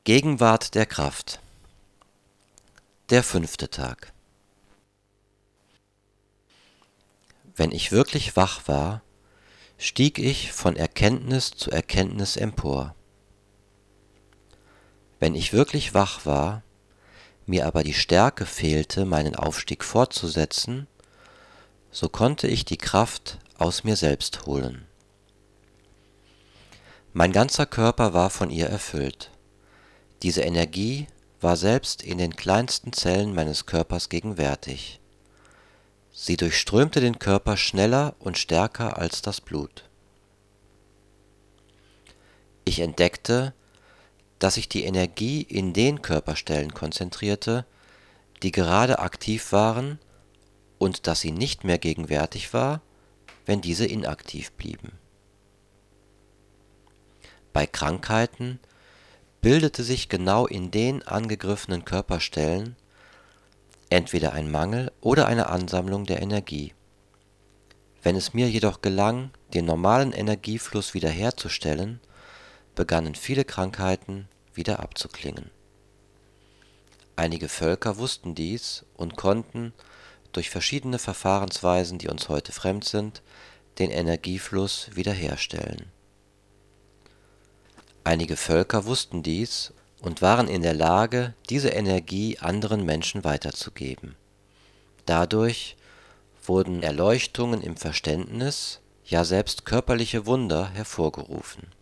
Gegenwart der Kraft. Der 5. Tag. Wenn ich wirklich wach war, stieg ich von Erkenntnis zu Erkenntnis empor. Wenn ich wirklich wach war, mir aber die Stärke fehlte, meinen Aufstieg fortzusetzen, so konnte ich die Kraft aus mir selbst holen. Mein ganzer Körper war von ihr erfüllt. Diese Energie war selbst in den kleinsten Zellen meines Körpers gegenwärtig. Sie durchströmte den Körper schneller und stärker als das Blut. Ich entdeckte, dass sich die Energie in den Körperstellen konzentrierte, die gerade aktiv waren, und dass sie nicht mehr gegenwärtig war, wenn diese inaktiv blieben. Bei Krankheiten bildete sich genau in den angegriffenen Körperstellen entweder ein Mangel oder eine Ansammlung der Energie. Wenn es mir jedoch gelang, den normalen Energiefluss wiederherzustellen, begannen viele Krankheiten wieder abzuklingen. Einige Völker wussten dies und konnten durch verschiedene Verfahrensweisen, die uns heute fremd sind, den Energiefluss wiederherstellen. Einige Völker wussten dies und waren in der Lage, diese Energie anderen Menschen weiterzugeben. Dadurch wurden Erleuchtungen im Verständnis, ja selbst körperliche Wunder hervorgerufen.